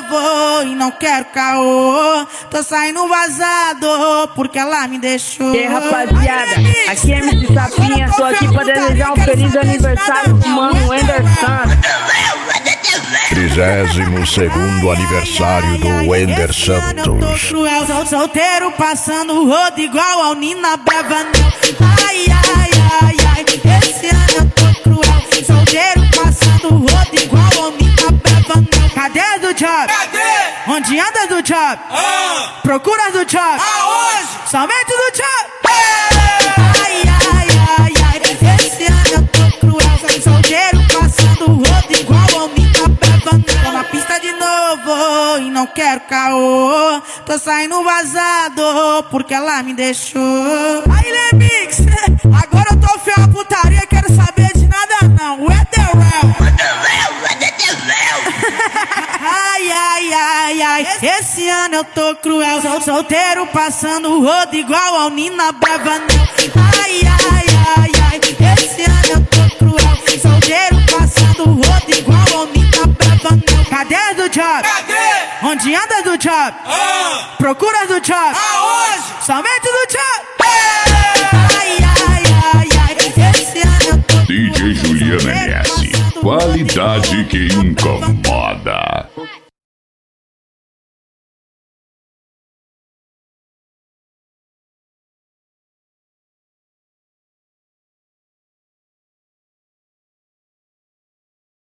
novo e não quero caô. Tô saindo vazado porque ela me deixou. E aí, rapaziada, aqui é MC Sapinha. Tô aqui pra desejar um feliz aniversário pro mano Wender Santos. 32º aniversário do Wender Santos. Solteiro passando o rodo igual ao Nina Bravanel. Ai, ai, ai, ai, esse ano eu tô cruel. Solteiro passando o rodo igual ao Nina Bravanel. Cadê do job? Cadê? Onde anda do job? Procura do job? Aonde? Somente do job? Ai, ai, ai, ai, esse ano eu tô cruel. Solteiro passando o rodo igual ao Nina Bravanel. Tô na pista de novo e não quero caô. Tô saindo vazado porque ela me deixou. Aí, Lemix, agora eu tô feio a putaria e quero saber de nada não. Where the real? Ai, ai, ai, ai, esse ano eu tô cruel. Solteiro passando o rodo igual ao Nina Bravanel. Ai, ai, ai, ai, esse ano eu tô cruel. Solteiro passando o rodo igual ao Nina Bravanel. Cadê do job? Cadê? Onde anda do job? Procura do job? Aonde? Somente do job? Ai, ai, ai, ai, esse ano eu tô DJ Juliana MS. Qualidade que incomoda.